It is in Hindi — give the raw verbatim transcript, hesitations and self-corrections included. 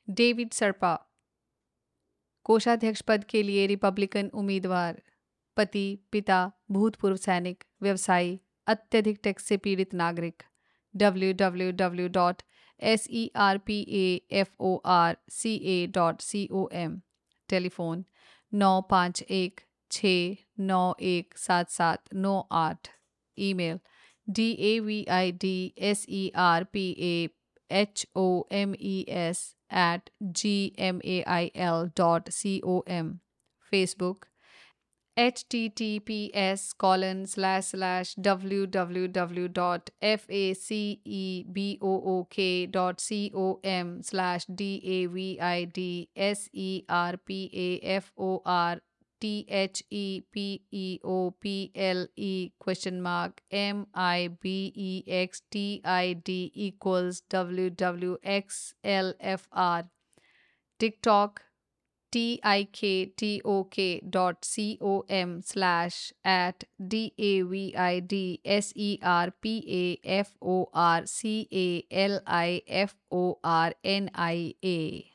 डेविड सर्पा, कोषाध्यक्ष पद के लिए रिपब्लिकन उम्मीदवार, पति, पिता, भूतपूर्व सैनिक, व्यवसायी, अत्यधिक टैक्स से पीड़ित नागरिक। W W W dot serpaforsca dot com। Telephone नौ पाँच एक छः नौ एक सात सात नौ आठ। Email D A V I D S E R P A H O M E S at G M A I L dot C O M. Facebook H T T P S colon slash slash W W W dot F A C E B O O K dot com slash D A V I D S E R P A F O R T H E P E O P L E question mark M I B E X T I D equals W W X L F R। TikTok tiktok dot com slash at d a v i d s e r p a f o r c a l i f o r n i a।